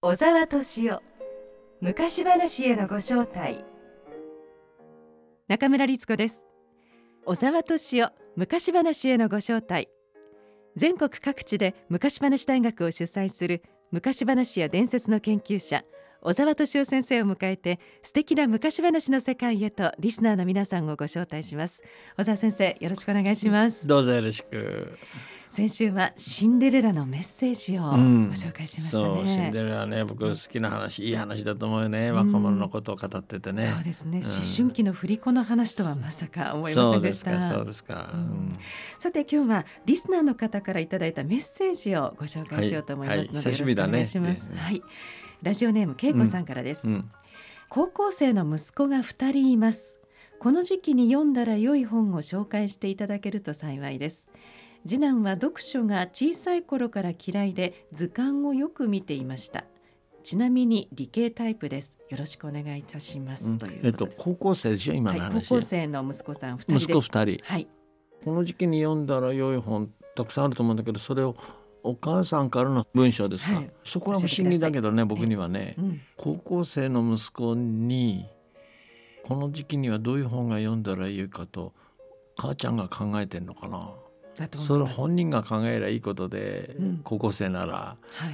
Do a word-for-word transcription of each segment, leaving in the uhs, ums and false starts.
小沢敏夫昔話へのご招待。 中村律子です。小沢敏夫昔話へのご招待。全国各地で昔話大学を主催する昔話や伝説の研究者小沢敏夫先生を迎えて、素敵な昔話の世界へとリスナーの皆さんをご招待します。小沢先生、よろしくお願いします。 どうぞよろしく。 先週はシンデレラのメッセージをご紹介しましたね、 うん、そうシンデレラね、僕好きな話、いい話だと思うよね、若者のことを語っててね、 そうですね、うん、思春期の振り子の話とはまさか思いませんでした。 そうですか、そうですか、うん、 さて今日はリスナーの方からいただいたメッセージをご紹介しようと思いますので、はいはい、よろしくお願いします、ね、はい、ラジオネームけいこさんからです、うんうん、高校生の息子がふたりいます。この時期に読んだら良い本を紹介していただけると幸いです。次男は読書が小さい頃から嫌いで図鑑をよく見ていました。ちなみに理系タイプです。よろしくお願いいたします、うん、ということです。えっと、 高校生でしょ今の話、 はい、高校生の息子さんふたりです。 息子ふたり、 はい、 この時期に読んだら良い本たくさんあると思うんだけど、それをお母さんからの文章ですか、はい、そこは不思議だけどね、僕にはね、うん、高校生の息子にこの時期にはどういう本が読んだらいいかと母ちゃんが考えてんのかな。それ本人が考えればいいことで、うん、高校生なら、はい、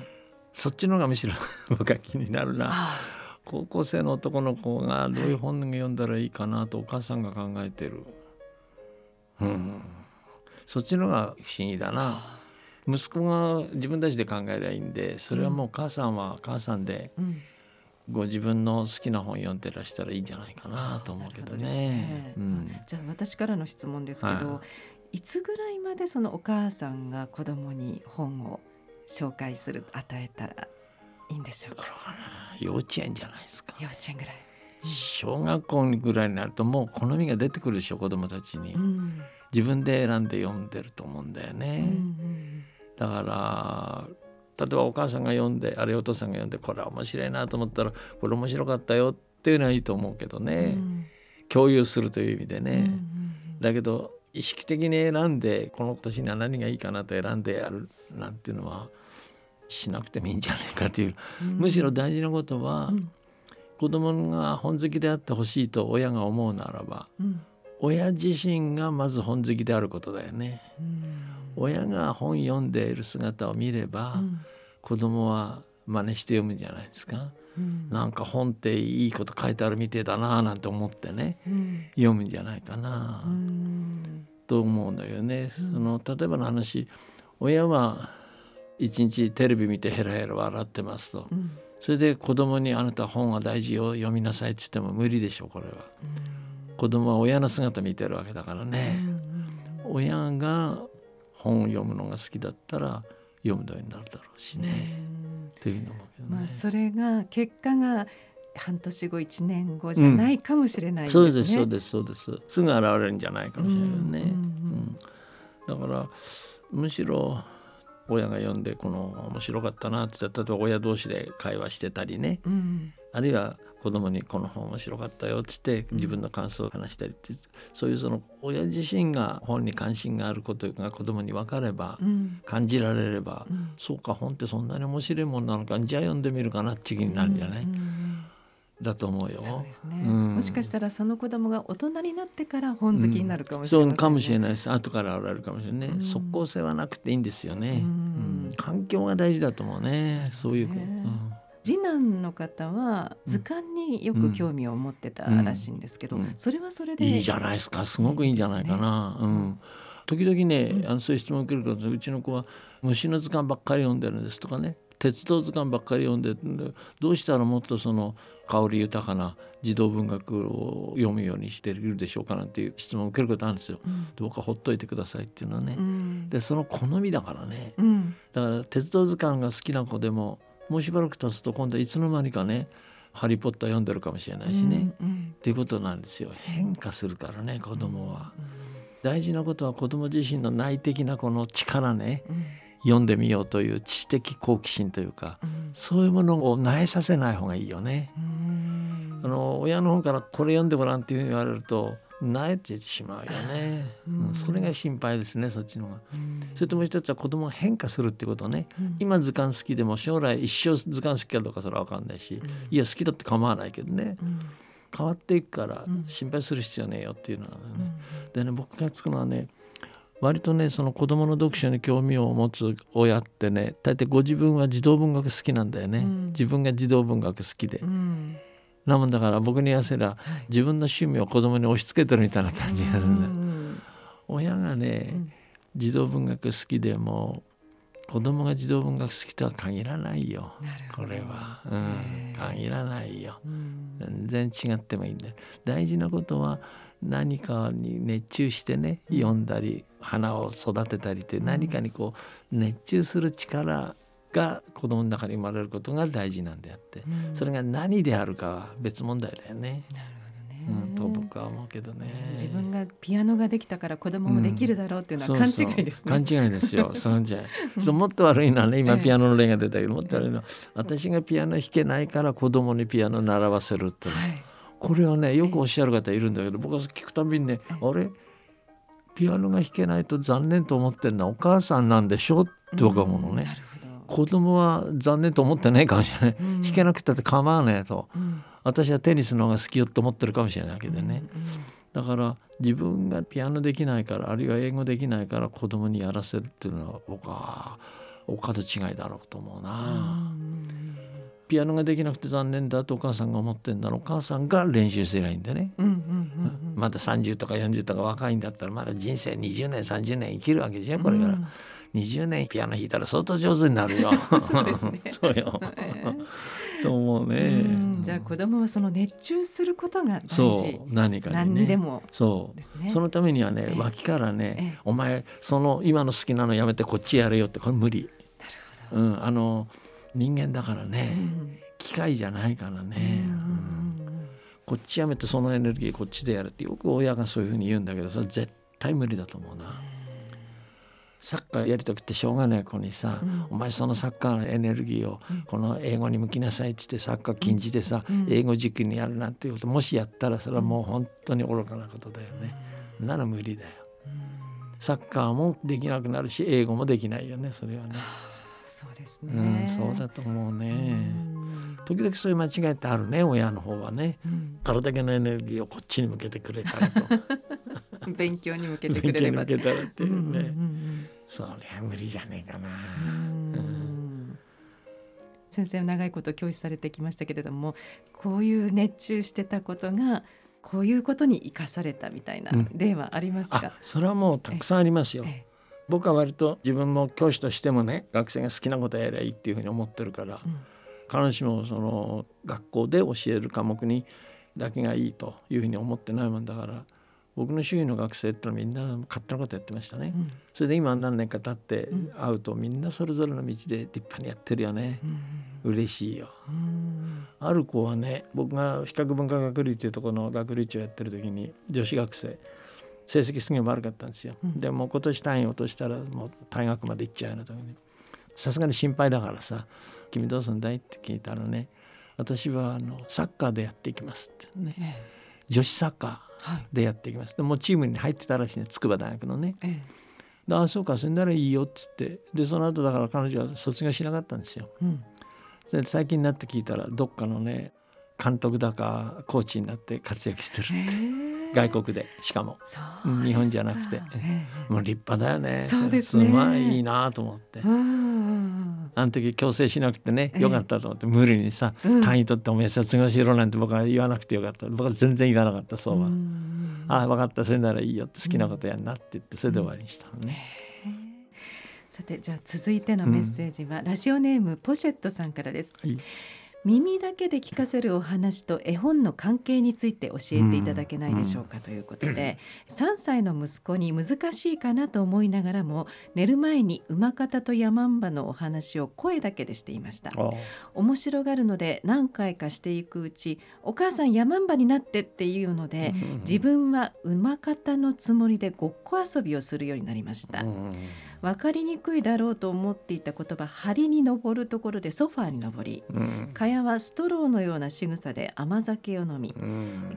そっちの方がむしろ僕は気になるな。高校生の男の子がどういう本を読んだらいいかなとお母さんが考えてる、うん、そっちの方が不思議だな。息子が自分たちで考えればいいんで、それはもう母さんは母さんで、うん、ご自分の好きな本読んでらしたらいいんじゃないかなと思うけどね。 ね、うん、じゃあ私からの質問ですけど、はい、いつぐらいまでそのお母さんが子供に本を紹介する与えたらいいんでしょうか。 幼稚園じゃないですか。 幼稚園ぐらい、 うん、小学校ぐらいになるともう好みが出てくるでしょ、子供たちに、うん、自分で選んで読んでると思うんだよね、うんうん、だから例えばお母さんが読んで、あるいはお父さんが読んでこれは面白いなと思ったらこれ面白かったよっていうのはいいと思うけどね、うん、共有するという意味でね、うんうんうん、だけど意識的に選んでこの年には何がいいかなと選んでやるなんていうのはしなくてもいいんじゃないかという、うん、むしろ大事なことは、うん、子供が本好きであってほしいと親が思うならば、うん、親自身がまず本好きであることだよね、うん、親が本読んでいる姿を見れば、うん、子供は真似して読むんじゃないですか、うん、なんか本っていいこと書いてあるみてえだななんて思ってね、うん、読むんじゃないかな、うん、と思うんだよね、うん、その例えばの話、親は一日テレビ見てヘラヘラ笑ってますと、うん、それで子供にあなた本は大事よ読みなさいって言っても無理でしょこれは、うん、子供は親の姿見てるわけだからね、うん、親が本を読むのが好きだったら読むようになるだろうしね、というのもけどね、 まあ、それが結果が半年後いちねんごじゃないかもしれないですね、 うん、そうですそうですそうですすぐ現れるんじゃないかもしれないよね、うんうんうん、だからむしろ親が読んでこの面白かったなって言ったら、例えば親同士で会話してたりね、うん、あるいは子供にこの本面白かったよって言って自分の感想を話したりって、うん、そういうその親自身が本に関心があることが子供に分かれば、うん、感じられれば、うん、そうか本ってそんなに面白いもんなのか、じゃあ読んでみるかなって気になるんじゃない、うんうん、だと思うよ。 そうですね、うん、もしかしたらその子供が大人になってから本好きになるかもしれない、ね、うん、 そうかもしれないです。後から現れるかもしれないね、うん、即効性はなくていいんですよね、うんうん、環境が大事だと思うね、そういう、ね、うん、 次男の方は図鑑によく興味を持ってたらしいんですけど、うんうん、それはそれでいいじゃないですか、すごくいいんじゃないかな、いいですね、うん、時々ね、うん、あのそういう質問を受けることで、うちの子は虫の図鑑ばっかり読んでるんですとかね、鉄道図鑑ばっかり読んで、どうしたらもっとその香り豊かな児童文学を読むようにしているでしょうかなんていう質問を受けることあるんですよ、うん、どうかほっといてくださいっていうのはね、うん、でその好みだからね、うん、だから鉄道図鑑が好きな子でももうしばらく経つと今度はいつの間にかねハリーポッター読んでるかもしれないしね、うんうん、っていうことなんですよ。変化するからね子供は、うんうん、大事なことは子供自身の内的なこの力ね、うん、読んでみようという知的好奇心というか、うん、そういうものを萎えさせない方がいいよね、うん、あの親の方からこれ読んでごらんっていうふうに言われると慣れてしまうよね、うん、それが心配ですね、そっちの方が、うん、それともう一つは子供が変化するってことね、うん、今図鑑好きでも将来一生図鑑好きかどうかそれは分かんないし、うん、いや好きだって構わないけどね、うん、変わっていくから心配する必要ねえよっていうのはね、うん、でね僕がつくのはね、割とねその子供の読書に興味を持つ親ってね、大体ご自分は児童文学好きなんだよね、うん、自分が児童文学好きで、うん、なもんだから僕に言わせりゃ、はい、自分の趣味を子供に押し付けてるみたいな感じがするんだよ、うん、親がね、うん、児童文学好きでも子供が児童文学好きとは限らないよ、これは、うん、限らないよ、うん、全然違ってもいいんだよ。大事なことは何かに熱中してね、読んだり花を育てたりって何かにこう熱中する力が子供の中に生まれることが大事なんであって、うん、それが何であるかは別問題だよね。 なるほどね、 うん、と僕は思うけどね。 自分がピアノができたから子供もできるだろうっていうのは勘違いですね、 うん、そうそう勘違いですよそのじゃもっと悪いのはね、今ピアノの例が出たけど、もっと悪いのは私がピアノ弾けないから子供にピアノ習わせるって、はい、これはねよくおっしゃる方いるんだけど、僕は聞くたびにね、あれピアノが弾けないと残念と思ってるのはお母さんなんでしょって僕は思うのね、うん、なるほど。子供は残念と思ってないかもしれない、うん、弾けなくたって構わないと、うん、私はテニスの方が好きよって思ってるかもしれないわけでね、うんうん、だから自分がピアノできないから、あるいは英語できないから子供にやらせるっていうのは僕はお門違いだろうと思うな、うん、ピアノができなくて残念だとお母さんが思ってんだろう、お母さんが練習すればいいんでね、うんうんうんうん、まださんじゅうとかよんじゅうとか若いんだったらまだ人生にじゅうねんさんじゅうねん生きるわけでしょこれから、うん、にじゅうねんピアノ弾いたら相当上手になるよそうですねそうよ、えー、と思うね、うん、 じゃあ子供はその熱中することが大事、 そう何かにね、何にでもそうですね。 そのためにはね、えー、脇からね、えー、お前その今の好きなのやめてこっちやれよって、これ無理。なるほど、うん、あの人間だからね、うん、機械じゃないからね、うんうん、こっちやめてそのエネルギーこっちでやるってよく親がそういうふうに言うんだけど、それ絶対無理だと思うな、うん、サッカーやりたくてしょうがない子にさ、うん、お前そのサッカーのエネルギーをこの英語に向きなさいって言ってサッカー禁じてさ、うん、英語軸にやるなんていうこともしやったらそれはもう本当に愚かなことだよね、うん、なら無理だよ、うん、サッカーもできなくなるし英語もできないよね、それはね。 そうですね、 うん、そうだと思うね、うん、時々そういう間違いってあるね、親の方はね、うん、あれだけのエネルギーをこっちに向けてくれたらと勉強に向けてくれれば勉強に向けたらっていうね、うんうんうん、そりゃ無理じゃねえかな、うんうん、 先生長いこと教師されてきましたけれども、こういう熱中してたことがこういうことに生かされたみたいな例はありますか？うん、 あ、それはもうたくさんありますよ。僕は割と自分も教師としてもね、学生が好きなことやればいいっていうふうに思ってるから、うん、必ずしもその学校で教える科目にだけがいいというふうに思ってないもんだから、僕の周囲の学生ってのはみんな勝手なことやってましたね、うん、それで今何年か経って会うとみんなそれぞれの道で立派にやってるよね、うん、嬉しいよ、うん、ある子はね、僕が比較文化学類というところの学類長やってる時に女子学生成績すげえ悪かったんですよ、うん、でもう今年単位落としたらもう大学まで行っちゃうような時にさすがに心配だからさ、君どうすんだいって聞いたらね、私はあのサッカーでやっていきますってね、ええ、女子サッカーでやっていきます、はい、でもうチームに入ってたらしいね、筑波大学のね、ええ、ああそうか、それならいいよっつって、でその後だから彼女は卒業しなかったんですよ、うん、で最近になって聞いたらどっかのね監督だかコーチになって活躍してるって、えー外国で、しかも日本じゃなくて、ええ、もう立派だよね。 そうですね、 すごいいいなと思って、あの時強制しなくてね、よかったと思って、無理にさ、うん、単位取ってお前卒業しろなんて僕は言わなくてよかった。僕は全然言わなかった。そうは、ああ分かった、それならいいよって、好きなことやんなって言って、それで終わりにしたのね、 うん、さてじゃあ続いてのメッセージは、うん、ラジオネームポシェットさんからです、はい。耳だけで聞かせるお話と絵本の関係について教えていただけないでしょうか、ということで、うん、さんさいの息子に難しいかなと思いながらも寝る前に馬方とヤマンバのお話を声だけでしていました。面白がるので何回かしていくうち、お母さんヤマンバになってっていうので、うん、自分は馬方のつもりでごっこ遊びをするようになりました。うん、 分かりにくいだろうと思っていた言葉、梁に登るところでソファーに登り、うん、蚊はストローのような仕草で甘酒を飲み、うん、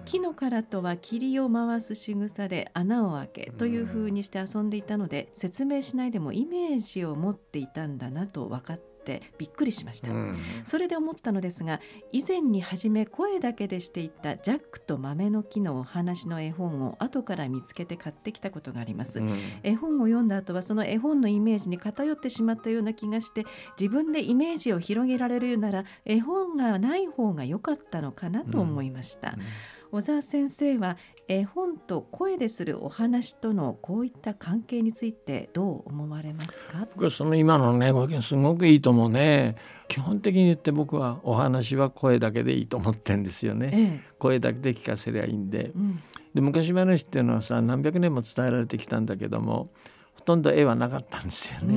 木の殻とは霧を回す仕草で穴を開けという風にして遊んでいたので、説明しないでもイメージを持っていたんだなと分かってびっくりしました、うん、それで思ったのですが、以前に初め声だけでしていたジャックと豆の木のお話の絵本を後から見つけて買ってきたことがあります、うん、絵本を読んだ後はその絵本のイメージに偏ってしまったような気がして、自分でイメージを広げられるなら絵本がない方が良かったのかなと思いました、うんうん、小沢先生は絵本と声でするお話とのこういった関係についてどう思われますか？ 僕はその今のねご意見すごくいいと思うね。基本的に言って僕はお話は声だけでいいと思ってるんですよね、ええ、声だけで聞かせりゃいいんで、うん、で昔話っていうのはさ何百年も伝えられてきたんだけども、ほとんど絵はなかったんですよね、うん、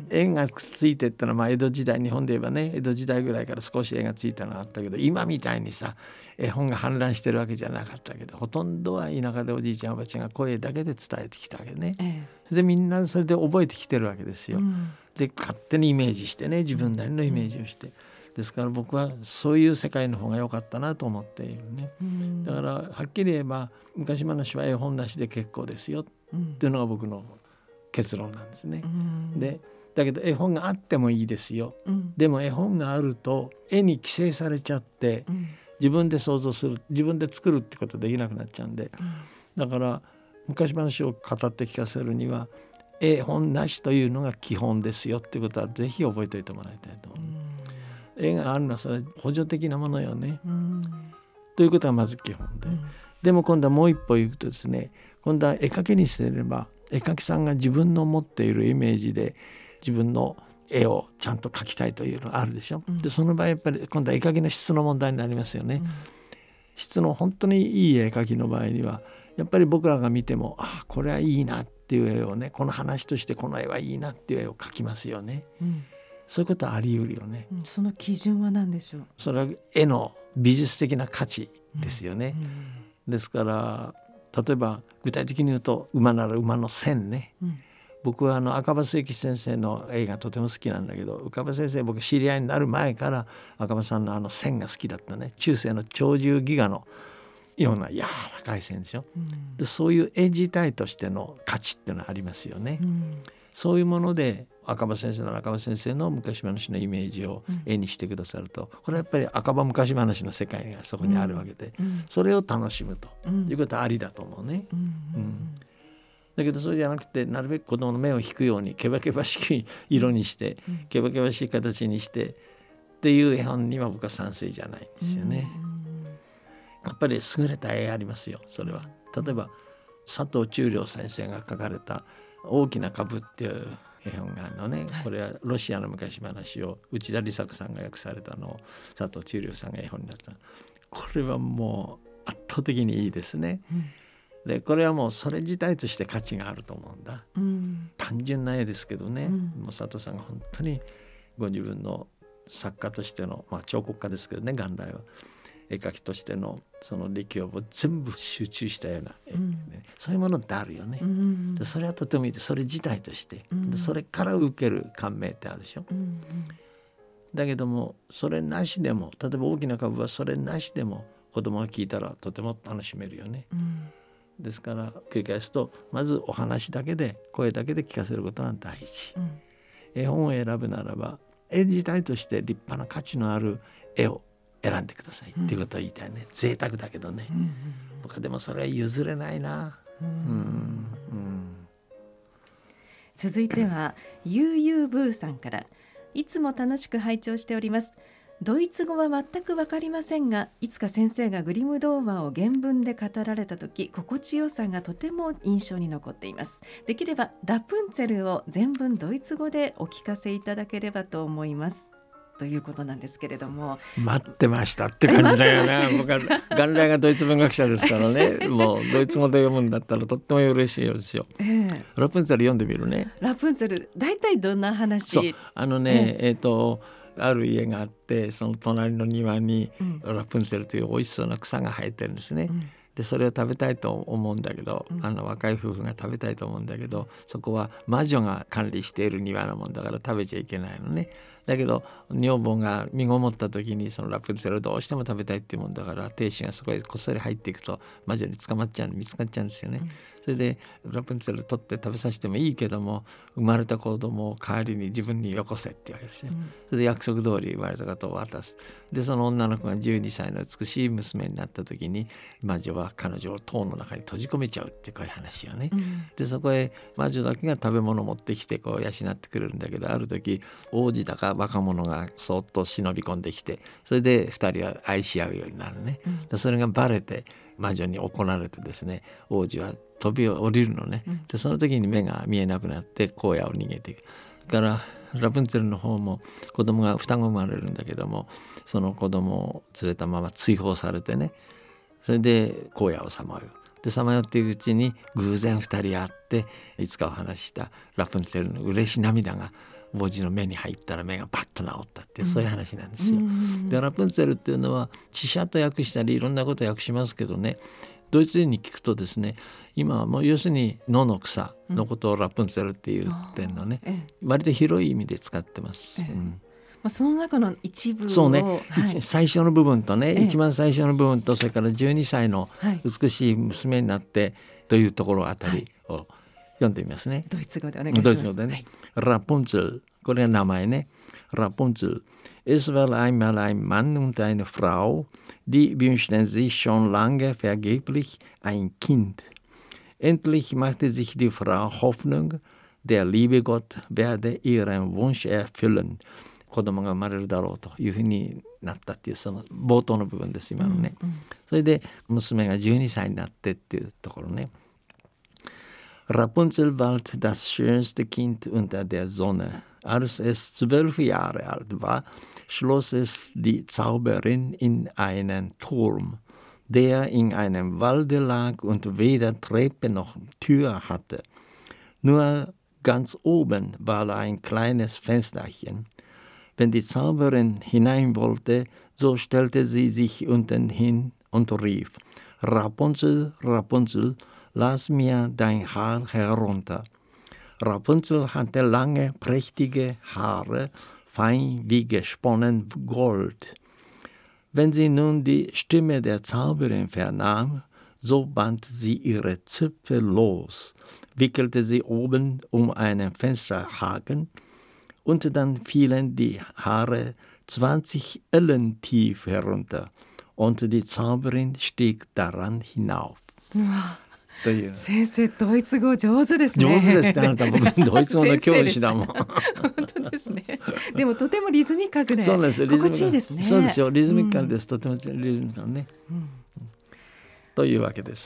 絵がくっついてったのは、まあ、江戸時代、日本で言えばね江戸時代ぐらいから少し絵がついたのがあったけど、今みたいにさ絵本が氾濫してるわけじゃなかったけど、ほとんどは田舎でおじいちゃんおばちゃんが声だけで伝えてきたわけね、ええ、それでみんなそれで覚えてきてるわけですよ、うん、で勝手にイメージしてね、自分なりのイメージをして、うん、ですから僕はそういう世界の方が良かったなと思っているね、うん、だからはっきり言えば昔話は絵本なしで結構ですよっていうのが僕の結論なんですね、うん、でだけど絵本があってもいいですよ、うん、でも絵本があると絵に規制されちゃって、うん、自分で想像する、自分で作るってことできなくなっちゃうんで、うん、だから昔話を語って聞かせるには絵本なしというのが基本ですよってことはぜひ覚えておいてもらいたいと思う、うん、絵があるのはそれは補助的なものよね、うん、ということはまず基本で、うん、でも今度はもう一歩言うとですね、今度は絵描きにすれば絵描きさんが自分の持っているイメージで自分の絵をちゃんと描きたいというのがあるでしょ、うん、でその場合やっぱり今度は絵描きの質の問題になりますよね、うん、質の本当にいい絵描きの場合にはやっぱり僕らが見ても、あこれはいいなっていう絵をね、この話としてこの絵はいいなっていう絵を描きますよね、うん、そういうことはあり得るよね、 うん、その基準は何でしょう？ それは絵の美術的な価値ですよね、うんうん、ですから例えば具体的に言うと馬なら馬の線ね、うん、僕はあの赤羽末吉先生の絵がとても好きなんだけど、赤羽先生僕知り合いになる前から赤羽さんのあの線が好きだったね。中世の鳥獣戯画のような柔らかい線でしょ、うん、でそういう絵自体としての価値っていうのはありますよね、うん、そういうもので赤羽先生の赤羽先生の昔話のイメージを絵にしてくださると、これはやっぱり赤羽昔話の世界がそこにあるわけで、うん、それを楽しむということはありだと思うね、うんうん、だけどそれじゃなくてなるべく子供の目を引くようにケバケバしき色にして、うん、ケバケバしい形にしてっていう絵本には僕は賛成じゃないんですよね、うん、やっぱり優れた絵ありますよ。それは例えば佐藤忠良先生が書かれた大きな株っていう絵本があるのね、これはロシアの昔話を内田理作さんが訳されたのを佐藤忠良さんが絵本になった。これはもう圧倒的にいいですね、うん、でこれはもうそれ自体として価値があると思うんだ、うん、単純な絵ですけどね、うん、もう佐藤さんが本当にご自分の作家としての、まあ、彫刻家ですけどね、元来は絵描きとしてのその力を全部集中したような絵、ね、うん、そういうものってあるよね、うん、でそれはとてもいいで、それ自体として、うん、でそれから受ける感銘ってあるでしょ、うん、だけどもそれなしでも、例えば大きな株はそれなしでも子供が聞いたらとても楽しめるよね、うん、ですから繰り返すと、まずお話だけで声だけで聞かせることが大事、うん、絵本を選ぶならば絵自体として立派な価値のある絵を選んでくださいっていうことを言いたいね、うん、贅沢だけどね、うんうん、僕はでもそれは譲れないな、うんうん、 続いてはゆうゆうブーさんから、いつも楽しく拝聴しております。ドイツ語は全く分かりませんが、いつか先生がグリム童話を原文で語られた時、心地よさがとても印象に残っています。できればラプンツェルを全文ドイツ語でお聞かせいただければと思いますということなんですけれども、 待ってましたって感じだよね。僕は元来がドイツ文学者ですからねもうドイツ語で読むんだったらとっても嬉しいですよ、えー、ラプンツェル読んでみるね。 ラプンツェル大体どんな話？ そうあのね、えー、えーとある家があって、その隣の庭にラプンツェルという美味しそうな草が生えてるんですね、うん、 でそれを食べたいと思うんだけど、うん、あの若い夫婦が食べたいと思うんだけど、そこは魔女が管理している庭のもんだから食べちゃいけないのね。だけど女房が身ごもった時にそのラプンツェルをどうしても食べたいっていうもんだから、亭主がそこへこっそり入っていくと魔女に捕まっちゃう、見つかっちゃうんですよね、うん、それでラプンツェル取って食べさせてもいいけども、生まれた子供を代わりに自分によこせって言うわけですよ、うん、それで約束通り生まれた方を渡す。でその女の子がじゅうにさいの美しい娘になった時に、魔女は彼女を塔の中に閉じ込めちゃうってこういう話よね、うん、でそこへ魔女だけが食べ物を持ってきてこう養ってくれるんだけど、ある時王子だか若者がそっと忍び込んできて、それでふたりは愛し合うようになるね、うん、でそれがバレて魔女に怒られてですね、王子は飛び降りるのね、うん、でその時に目が見えなくなって荒野を逃げていく。だからラプンツェルの方も子供が双子生まれるんだけども、その子供を連れたまま追放されてね、それで荒野をさまよう。でさまよっていくうちに偶然ふたり会って、いつかお話ししたラプンツェルの嬉し涙が王子の目に入ったら目がパッと治ったっていう、そういう話なんですよ、うん、でラプンツェルっていうのは知者と訳したりいろんなこと訳しますけどね、ドイツ人に聞くとですね、今はもう要するに野の草のことをラプンツェルって言ってんのね、うん、割と広い意味で使ってます、ええ、うんまあ、その中の一部をそうね、 はい、 最初の部分とね、ええ、一番最初の部分と、それからじゅうにさいの美しい娘になってというところあたりを読んでみますね、はい、 ドイツ語でお願いします。 ドイツ語でね、はい、ラプンツェル、これが名前ね。ラプンツェル。Es war einmal ein Mann und eine Frau, die wünschten sich schon lange vergeblich ein Kind. Endlich machte sich die Frau Hoffnung, der liebe Gott werde ihren Wunsch erfüllen.子供が生まれるだろうというふうになったっていう、その冒頭の部分です今のね、うんうん、それで娘がじゅうにさいになってっていうところね。Rapunzel war das schönste Kind unter der Sonne. Als es zwölf Jahre alt war, schloss es die Zauberin in einen Turm, der in einem Walde lag und weder Treppe noch Tür hatte. Nur ganz oben war ein kleines Fensterchen.Wenn die Zauberin hinein wollte, so stellte sie sich unten hin und rief: Rapunzel, Rapunzel, lass mir dein Haar herunter. Rapunzel hatte lange, prächtige Haare, fein wie gesponnen Gold. Wenn sie nun die Stimme der Zauberin vernahm, so band sie ihre Zöpfe los, wickelte sie oben um einen Fensterhaken,und dann fielen die Haare zwanzig Ellen tief herunter und die Zauberin stieg daran hinauf. という先生ドイツ語上手ですね。 上手ですって、あなた僕ドイツ語の教師だもん。 本当ですね。でもとてもリズミカルで心地いいですね。 そうですよ、リズミカルです、うん、とてもリズミカルね、うん、というわけです。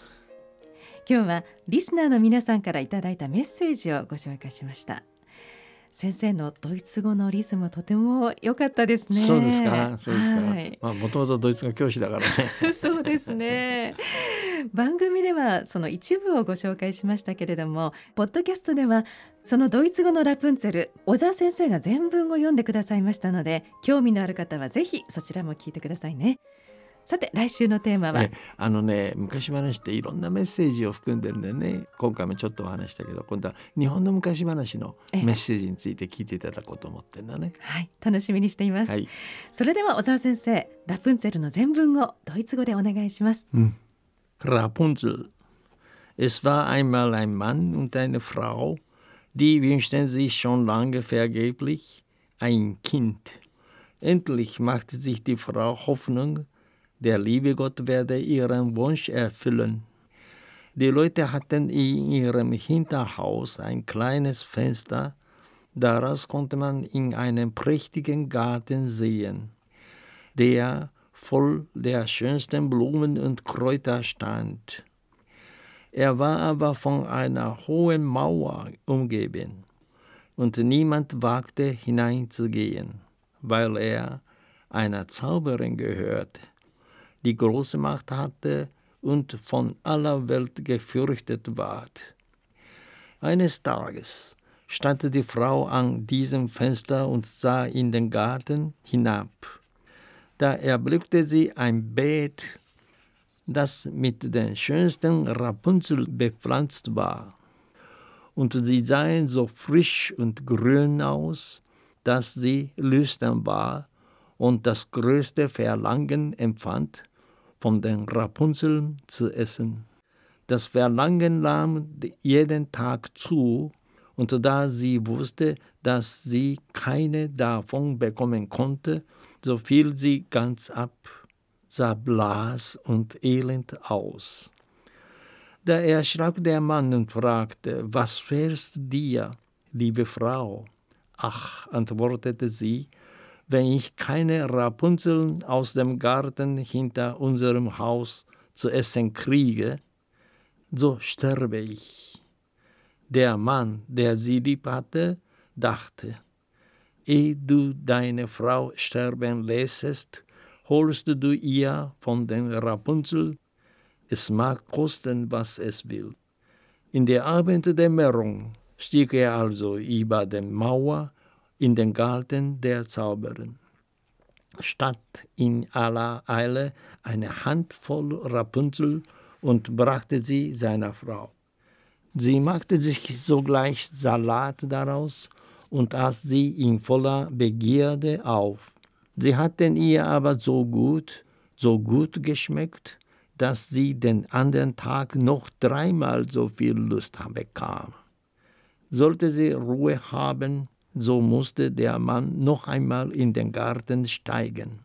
今日はリスナーの皆さんからいただいたメッセージをご紹介しました。先生のドイツ語のリズムとても良かったですね。 そうですか、そうですか、はい、まあ、もともとドイツ語教師だからねそうですね。番組ではその一部をご紹介しましたけれども、ポッドキャストではそのドイツ語のラプンツェル、小沢先生が全文を読んでくださいましたので、興味のある方はぜひそちらも聞いてくださいね。さて来週のテーマは、 えあのね、昔話っていろんなメッセージを含んでるんでね、今回もちょっとお話したけど、今度は日本の昔話のメッセージについて聞いていただこうと思ってるんだね。 はい、楽しみにしています、はい、それでは小沢先生、ラプンツェルの全文をドイツ語でお願いします、 うん、Rapunzel. Es war einmal ein Mann und eine Frau, die wünschten sich schon lange vergeblich ein Kind. Endlich machte sich die Frau Hoffnung,Der liebe Gott werde ihren Wunsch erfüllen. Die Leute hatten in ihrem Hinterhaus ein kleines Fenster, daraus konnte man in einen prächtigen Garten sehen, der voll der schönsten Blumen und Kräuter stand. Er war aber von einer hohen Mauer umgeben, und niemand wagte hineinzugehen, weil er einer Zauberin gehörte,die große Macht hatte und von aller Welt gefürchtet ward. Eines Tages stand die Frau an diesem Fenster und sah in den Garten hinab. Da erblickte sie ein Beet, das mit den schönsten Rapunzel bepflanzt war. Und sie sahen so frisch und grün aus, dass sie lüstern war und das größte Verlangen empfand, von den Rapunzeln zu essen. Das Verlangen nahm jeden Tag zu, und da sie wusste, dass sie keine davon bekommen konnte, so fiel sie ganz ab, sah blass und elend aus. Da erschrak der Mann und fragte, was fährst dir, liebe Frau? Ach, antwortete sie, wenn ich keine Rapunzeln aus dem Garten hinter unserem Haus zu essen kriege, so sterbe ich. Der Mann, der sie lieb hatte, dachte, ehe du deine Frau sterben lässest, holst du ihr von den Rapunzel, es mag kosten, was es will. In der Abenddämmerung stieg er also über die Mauer in den Garten der Zauberin. Statt in aller Eile eine Handvoll Rapunzel und brachte sie seiner Frau. Sie machte sich sogleich Salat daraus und aß sie in voller Begierde auf. Sie hatten ihr aber so gut, so gut geschmeckt, dass sie den anderen Tag noch dreimal so viel Lust bekam. Sollte sie Ruhe haben, so musste der Mann noch einmal in den Garten steigen.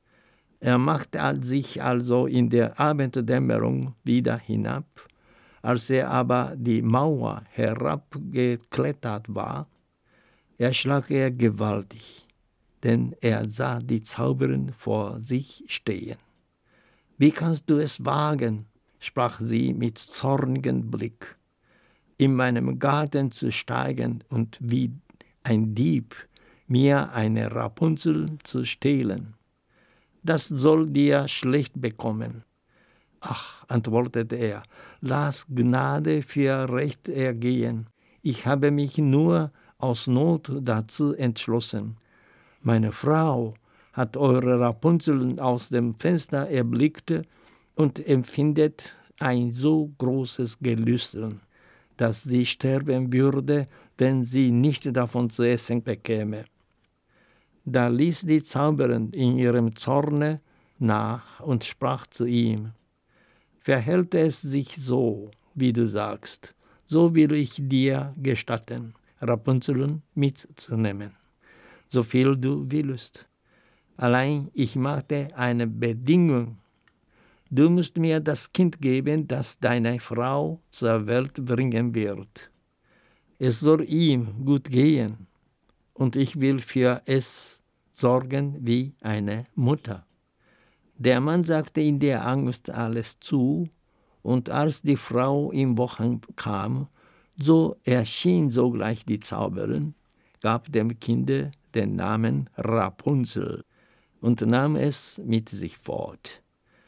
Er machte sich also in der Abenddämmerung wieder hinab. Als er aber die Mauer herabgeklettert war, erschrak er gewaltig, denn er sah die Zauberin vor sich stehen. »Wie kannst du es wagen«, sprach sie mit zornigem Blick, »in meinem Garten zu steigen und wie ein Dieb mir eine Rapunzel zu stehlen? Das soll dir schlecht bekommen.« »Ach«, antwortete er, »lass Gnade für Recht ergehen. Ich habe mich nur aus Not dazu entschlossen. Meine Frau hat eure Rapunzel aus dem Fenster erblickt und empfindet ein so großes Gelüsten, dass sie sterben würde, wenn sie nicht davon zu essen bekäme.« Da ließ die Zauberin in ihrem Zorne nach und sprach zu ihm, »Verhält es sich so, wie du sagst, so will ich dir gestatten, Rapunzeln mitzunehmen, so viel du willst. Allein ich machte eine Bedingung. Du musst mir das Kind geben, das deine Frau zur Welt bringen wird. Es soll ihm gut gehen, und ich will für es sorgen wie eine Mutter.« Der Mann sagte in der Angst alles zu, und als die Frau im Wachen kam, so erschien sogleich die Zauberin, gab dem Kinde den Namen Rapunzel und nahm es mit sich fort.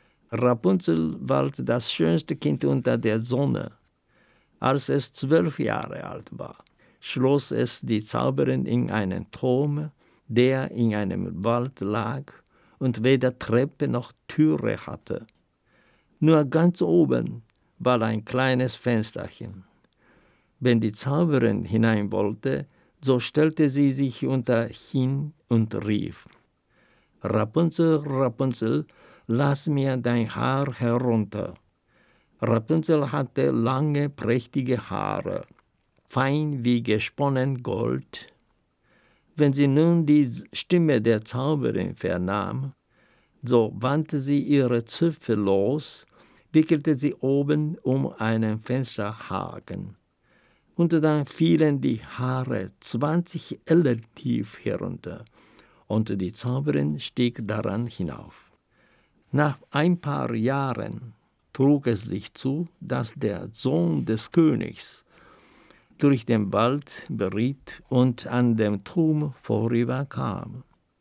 Rapunzel war das schönste Kind unter der Sonne. Als es zwölf Jahre alt war, schloss es die Zauberin in einen Turm, der in einem Wald lag und weder Treppe noch Türe hatte. Nur ganz oben war ein kleines Fensterchen. Wenn die Zauberin hinein wollte, so stellte sie sich unterhin und rief, »Rapunzel, Rapunzel, lass mir dein Haar herunter.« Rapunzel hatte lange, prächtige Haare, fein wie gesponnen Gold. Wenn sie nun die Stimme der Zauberin vernahm, so wandte sie ihre Zöpfe los, wickelte sie oben um einen Fensterhaken. Und dann fielen die Haare zwanzig Ellen tief herunter, und die Zauberin stieg daran hinauf. Nach ein paar Jahren trug es sich zu, dass der Sohn des Königs durch den Wald beritt und an dem Turm vorüberkam.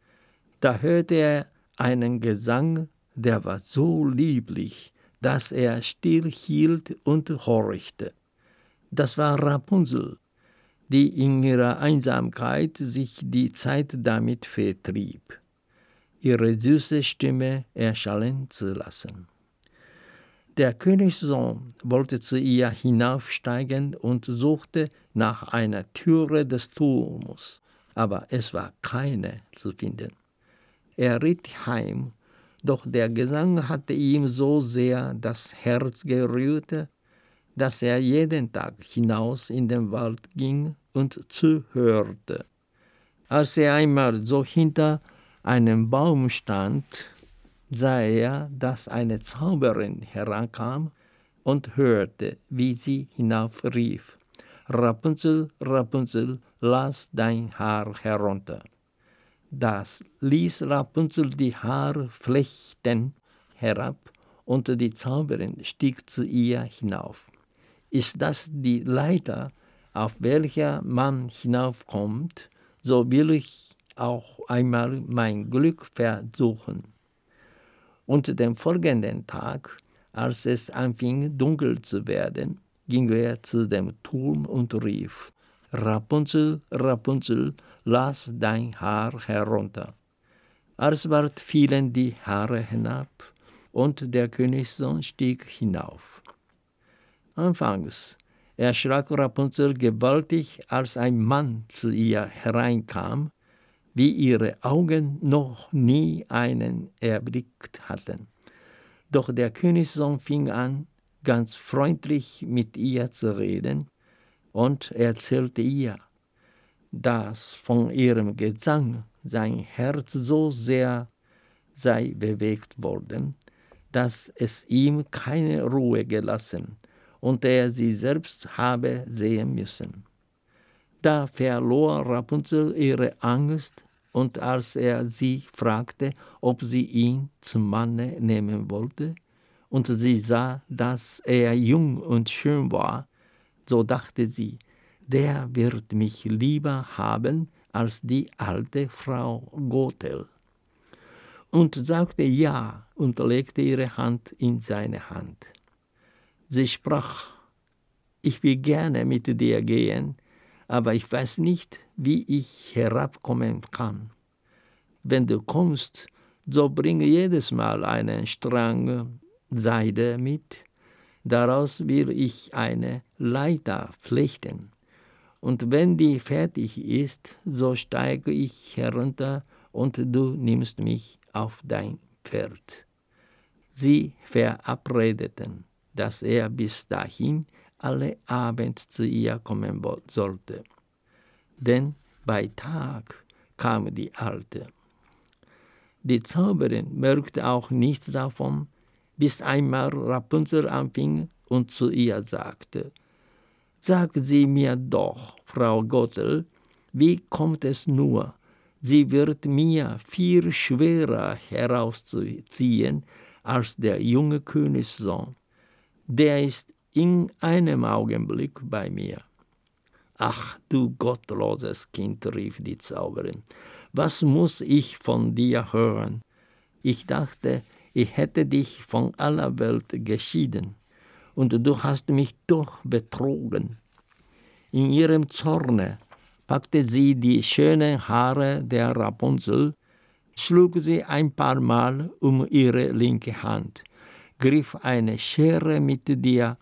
Da hörte er einen Gesang, der war so lieblich, dass er still hielt und horchte. Das war Rapunzel, die in ihrer Einsamkeit sich die Zeit damit vertrieb, ihre süße Stimme erschallen zu lassen. Der Königssohn wollte zu ihr hinaufsteigen und suchte nach einer Türe des Turmes, aber es war keine zu finden. Er ritt heim, doch der Gesang hatte ihm so sehr das Herz gerührt, dass er jeden Tag hinaus in den Wald ging und zuhörte. Als er einmal so hinter einem Baum stand, sah er, dass eine Zauberin herankam und hörte, wie sie hinaufrief: Rapunzel, Rapunzel, lass dein Haar herunter. Das ließ Rapunzel die Haarflechten herab und die Zauberin stieg zu ihr hinauf. Ist das die Leiter, auf welcher man hinaufkommt, so will ich auch einmal mein Glück versuchen. Und den folgenden Tag, als es anfing dunkel zu werden, ging er zu dem Turm und rief: Rapunzel, Rapunzel, lass dein Haar herunter. Alsbald fielen die Haare hinab, und der Königssohn stieg hinauf. Anfangs erschrak Rapunzel gewaltig, als ein Mann zu ihr hereinkam, wie ihre Augen noch nie einen erblickt hatten. Doch der Königssohn fing an, ganz freundlich mit ihr zu reden, und erzählte ihr, dass von ihrem Gesang sein Herz so sehr sei bewegt worden, dass es ihm keine Ruhe gelassen und er sie selbst habe sehen müssen. Da verlor Rapunzel ihre Angst, und als er sie fragte, ob sie ihn zum Manne nehmen wollte, und sie sah, dass er jung und schön war, so dachte sie, der wird mich lieber haben als die alte Frau Gothel. Und sagte ja und legte ihre Hand in seine Hand. Sie sprach: Ich will gerne mit dir gehen, aber ich weiß nicht, wie ich herabkommen kann. Wenn du kommst, so bringe jedes Mal einen Strang Seide mit, daraus will ich eine Leiter flechten. Und wenn die fertig ist, so steige ich herunter und du nimmst mich auf dein Pferd. Sie verabredeten, dass er bis dahin alle Abend zu ihr kommen sollte. Denn bei Tag kam die Alte. Die Zauberin merkte auch nichts davon, bis einmal Rapunzel anfing und zu ihr sagte: Sag sie mir doch, Frau Gothel, wie kommt es nur, sie wird mir viel schwerer herauszuziehen als der junge Königssohn. Der ist in einem Augenblick bei mir. Ach, du gottloses Kind, rief die Zauberin, was muss ich von dir hören? Ich dachte, ich hätte dich von aller Welt geschieden, und du hast mich doch betrogen. In ihrem Zorne packte sie die schönen Haare der Rapunzel, schlug sie ein paar Mal um ihre linke Hand, griff eine Schere mit der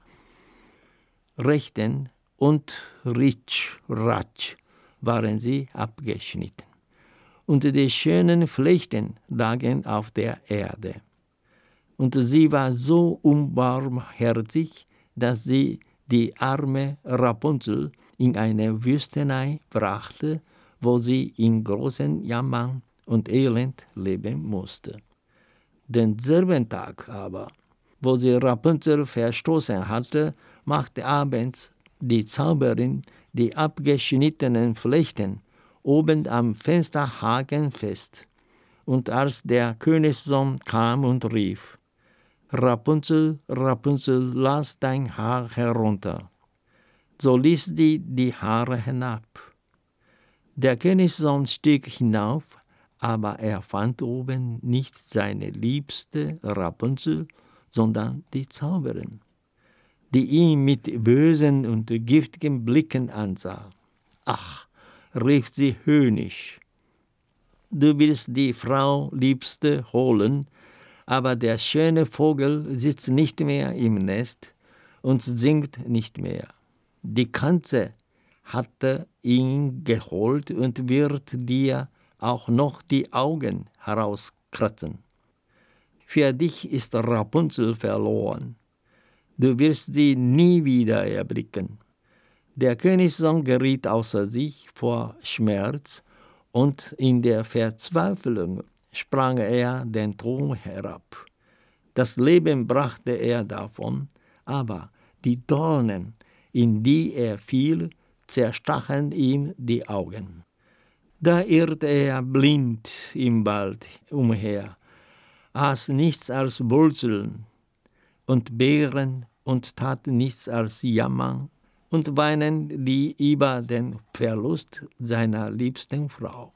rechten und ritsch, ratsch waren sie abgeschnitten. Und die schönen Flechten lagen auf der Erde. Und sie war so unbarmherzig, dass sie die arme Rapunzel in eine Wüstenei brachte, wo sie in großen Jammer und Elend leben musste. Denselben Tag aber, wo sie Rapunzel verstoßen hatte, machte abends die Zauberin die abgeschnittenen Flechten oben am Fensterhaken fest. Und als der Königssohn kam und rief: Rapunzel, Rapunzel, lass dein Haar herunter, so ließ sie die Haare hinab. Der Königssohn stieg hinauf, aber er fand oben nicht seine liebste Rapunzel, sondern die Zauberin, die ihn mit bösen und giftigen Blicken ansah. Ach, rief sie höhnisch, du willst die Frau Liebste holen, aber der schöne Vogel sitzt nicht mehr im Nest und singt nicht mehr. Die Katze hatte ihn geholt und wird dir auch noch die Augen herauskratzen. Für dich ist Rapunzel verloren. Du wirst sie nie wieder erblicken. Der Königssohn geriet außer sich vor Schmerz und in der Verzweiflung sprang er den Thron herab. Das Leben brachte er davon, aber die Dornen, in die er fiel, zerstachen ihm die Augen. Da irrte er blind im Wald umher, aß nichts als Wurzeln und Beeren und tat nichts als jammern und weinen die über den Verlust seiner liebsten Frau.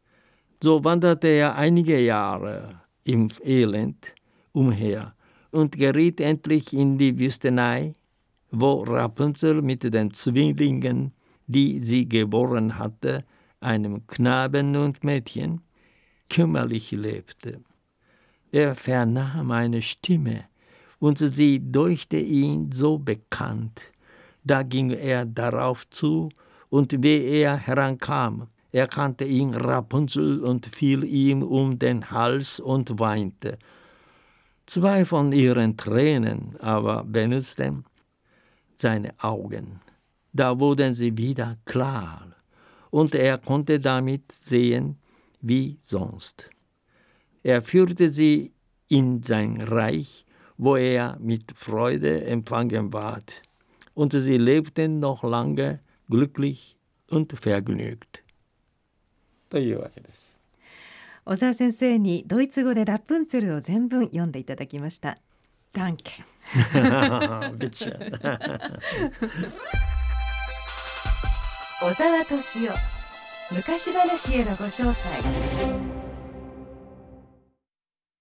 So wanderte er einige Jahre im Elend umher und geriet endlich in die Wüstenei, wo Rapunzel mit den Zwillingen, die sie geboren hatte, einem Knaben und Mädchen, kümmerlich lebte. Er vernahm eine Stimme, und sie deuchte ihn so bekannt. Da ging er darauf zu, und wie er herankam, erkannte ihn Rapunzel und fiel ihm um den Hals und weinte. Zwei von ihren Tränen aber benutzten seine Augen. Da wurden sie wieder klar, und er konnte damit sehen wie sonst. Er führte sie in sein Reich, wo er mit Freude empfangen ward, und sie lebten noch lange glücklich und vergnügt. というわけです。 小沢先生にドイツ語でラプンツェルを全文読んでいただきました。Danke。 Bitte。 小沢敏夫、昔話へのご招待。